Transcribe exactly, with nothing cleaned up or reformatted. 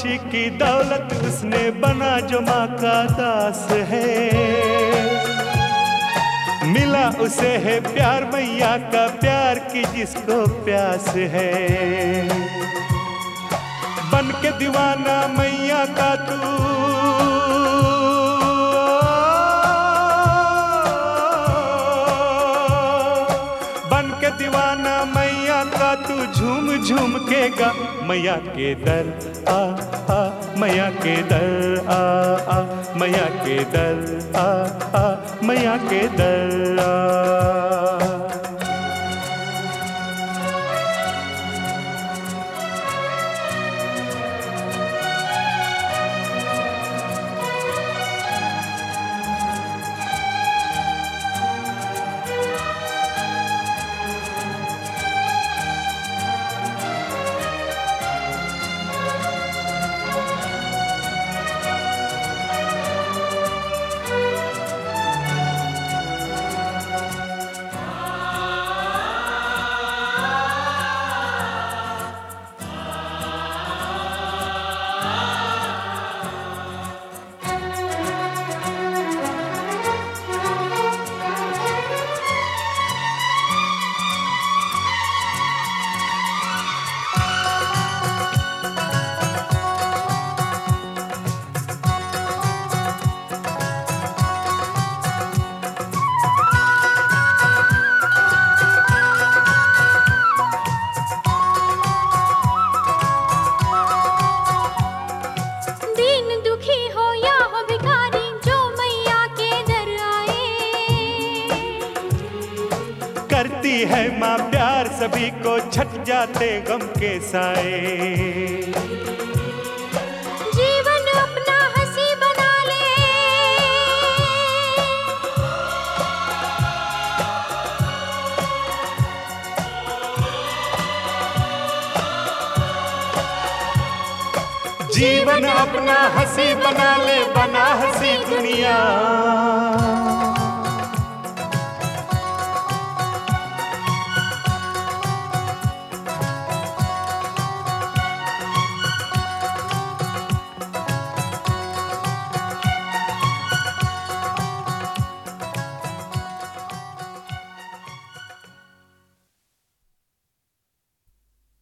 खामोशी की दौलत उसने बना जो माँ का दास है। मिला उसे है प्यार मैया का, प्यार की जिसको प्यास है। बन के दीवाना मैया का तू, बन के दीवाना मैया का तू, झूम झूम के गा मैया के दर आ आ, मैया के दर आ आ, मैया के दर आ आ, मैया के दर आ। करती है माँ प्यार सभी को, छट जाते गम के साए। जीवन अपना हंसी बना ले, जीवन अपना हंसी बना ले, बना हंसी दुनिया।